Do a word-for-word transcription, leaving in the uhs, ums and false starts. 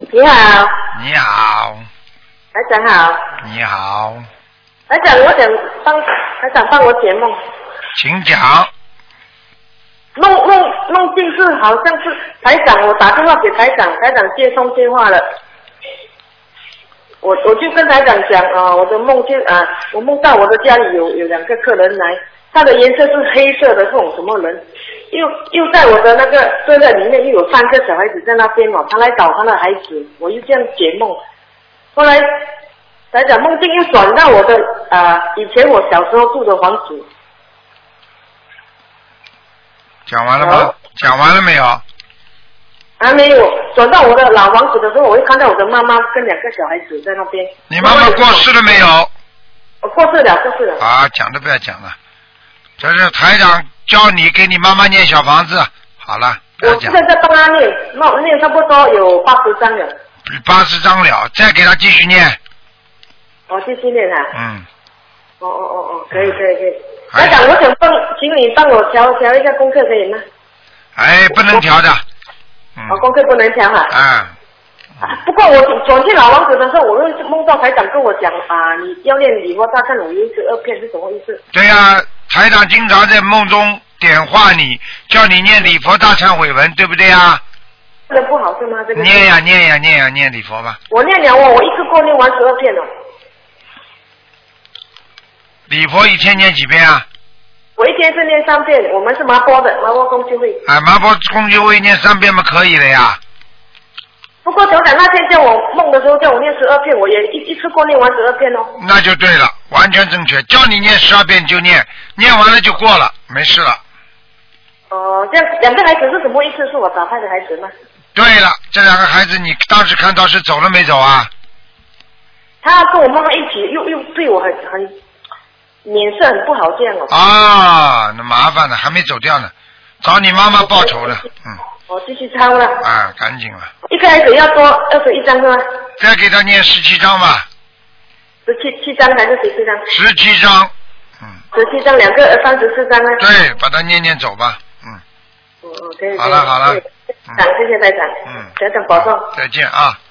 你好。 你好。 台长好。 你好。 台长，我想帮台长帮我解梦。 请讲。 梦梦梦境是好像是台长，我打电话给台长，台长接通电话了。我我就跟台长讲啊、呃，我的梦境啊、呃，我梦到我的家里有有两个客人来，他的颜色是黑色的，这种什么人？又又在我的那个车在里面，又有三个小孩子在那边哦，他来找他的孩子，我又这样解梦。后来台长梦境又转到我的啊、呃，以前我小时候住的房子。 讲完了吗？讲完了没有？ 还没有，转到我的老房子的时候，我会看到我的妈妈跟两个小孩子在那边。 你妈妈过世了没有？ 我过世了，过世了。 啊，讲都不要讲了，这是台长教你给你妈妈念小房子。好了，不要讲。 我现在帮她念，那念差不多有八十张了。 八十张了，再给她继续念。 哦，继续念啊。 嗯。 哦哦哦哦，可以可以可以。台长，我想帮，请你帮我调调一下功课，可以吗？ 哎，不能调的。 嗯、哦，功课不能调哈。 啊。 啊不过我转进老房子的时候，我又梦到台长跟我讲啊，你要念礼佛大忏悔文十二遍是什么意思？ 对呀、啊，台长经常在梦中点化你，叫你念礼佛大忏悔文，对不对啊？ 这个不好是吗？这个。 念呀念呀念呀念礼佛吧。 我念了哦，我一次过念完十二遍了。 礼佛一天念几遍啊？ 我一天是念三遍，我们是麻波的，麻波公修会。 啊，麻波公修会念三遍嘛，可以了呀。 不过头长那天叫我梦的时候叫我念十二遍，我也一一次过念完十二遍哦。 那就对了，完全正确。叫你念十二遍就念，念完了就过了，没事了。 哦、呃，这样两个孩子是什么意思？是我打胎的孩子吗？ 对了，这两个孩子你当时看到是走了没走啊？ 他跟我妈妈一起，又又对我很很脸色很不好，这样哦。 啊，那麻烦了，还没走掉呢，找你妈妈报仇了，嗯。 我继续抄了。 啊，赶紧了。 一个孩子要多二十一张是吗？ 再给他念十七张吧。 十七七张还是十七张？ 十七张，嗯。 十七张，两个三十四张啊。 对，把它念念走吧，嗯。 哦哦，可以。 好了好了。 感谢谢台长。 嗯。 台长保重。 再见啊。